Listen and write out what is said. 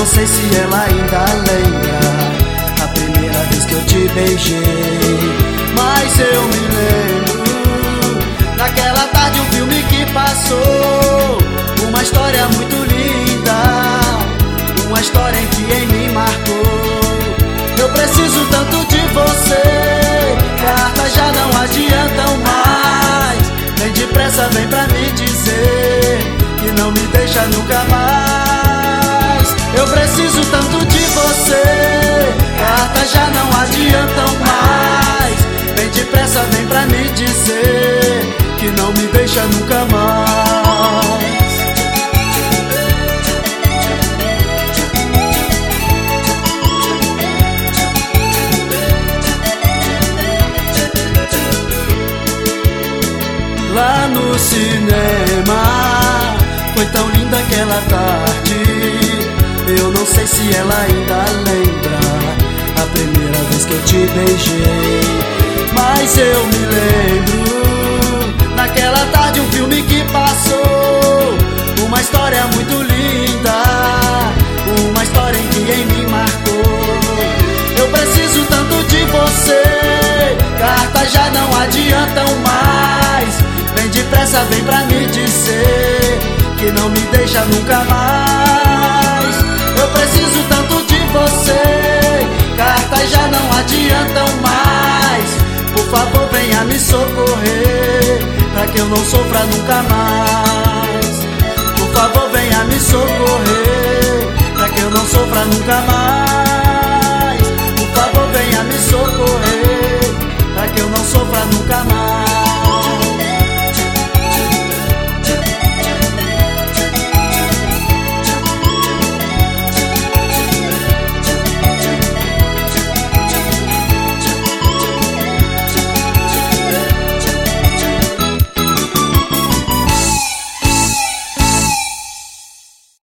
sei se ela ainda lembra a primeira vez que eu te beijei. Mas eu me lembro daquela tarde, um filme que passou, uma história muito linda, uma história em que em mim marcou. Eu preciso tanto de você, cartas já não adiantam mais. Vem depressa, vem pra me dizer que não me deixa nunca mais. Eu preciso tanto de você, cartas já não adiantam mais. Vem depressa, vem pra me dizer que não me deixa nunca mais. Lá no cinema, foi tão linda aquela tarde. Eu não sei se ela ainda lembra a primeira vez que eu te beijei. Mas eu me lembro naquela tarde, um filme que passou, uma história muito linda, uma história em que em mim marcou. Eu preciso tanto de você, cartas já não adiantam mais. Vem depressa, vem pra me dizer que não me deixa nunca mais. Eu preciso tanto de você, cartas já não adiantam mais. Por favor, venha me socorrer, pra que eu não sofra nunca mais. Por favor, venha me socorrer, pra que eu não sofra nunca mais.